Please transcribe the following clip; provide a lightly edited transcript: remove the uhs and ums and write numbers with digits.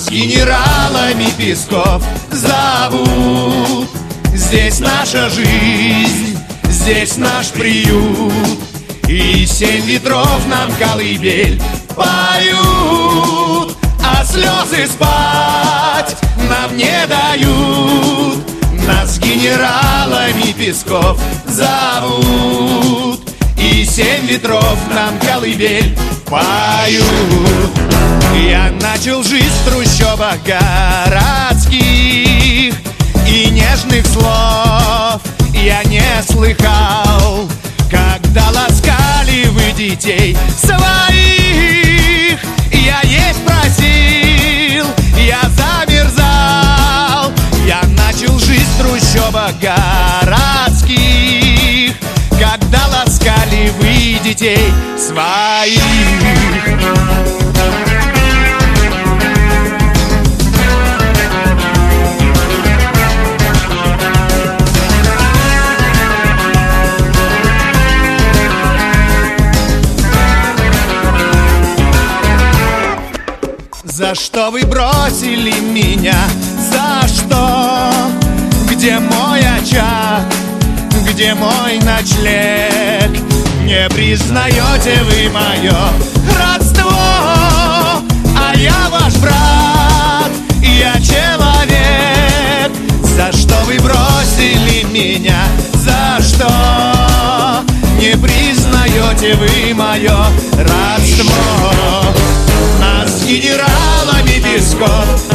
генералами Песков зовут. Здесь наша жизнь, здесь наш приют, и 7 ветров нам колыбель поют. А слезы спать нам не дают, нас генералами Песков зовут, и 7 ветров нам колыбель поют. Я начал жить в трущобах городских, и нежных слов я не слыхал, когда ласкали вы детей своих. Я есть просил, я замерзал, я начал жить в трущобах городских, когда ласкали вы детей своих. За что вы бросили меня? За что? Где мой очаг? Где мой ночлег? Не признаете вы мое родство, а я ваш брат, я человек. За что вы бросили меня? За что? Не признаете вы мое родство? Нас генералами Песков